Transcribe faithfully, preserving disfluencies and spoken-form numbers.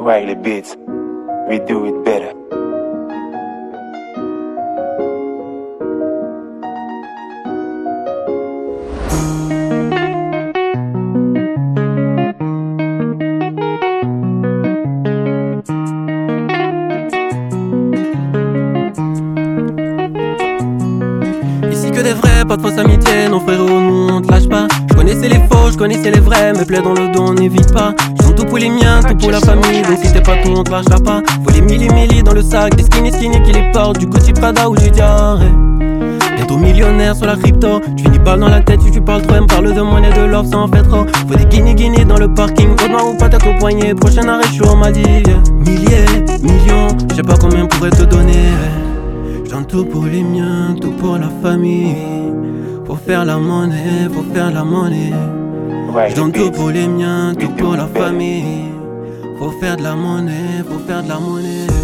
Wiley Beats, we do it better. Ici que des vrais, pas de fausse amitié, non frérot, nous on te lâche pas. Je connaissais les faux, je connaissais les vrais, mais plaies dans le dos, on n'évite pas. Je tout pour les miens, tout pour la famille, donc si t'es pas tout, on te lâchera pas. Faut les milli milli dans le sac, des skinny skinny qui les portent, du Gucci Prada ou du Dior. Bientôt millionnaire sur la crypto, tu finis balle dans la tête si tu parles trop, elle me parle de monnaie, de l'or, ça en fait trop. Faut des guinées guinées dans le parking, Audemars ou patate au poignet, prochain arrêt chaud, on m'a dit milliers, millions, je sais pas combien pourrait te donner. J'en tout pour les miens, tout pour la famille. Faut faire la monnaie, faut faire la monnaie. J'donne tout pour les miens, tout pour la famille. Faut faire de la monnaie, faut faire de la monnaie.